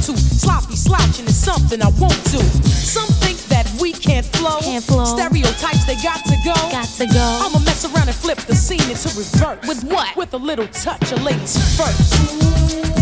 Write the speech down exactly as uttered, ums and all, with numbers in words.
to. Sloppy slouching is something I won't do. Some think that we can't flow. Can't flow. Stereotypes, they got to go. Got to go. I'ma mess around and flip the scene into reverse. With what? With a little touch of ladies first.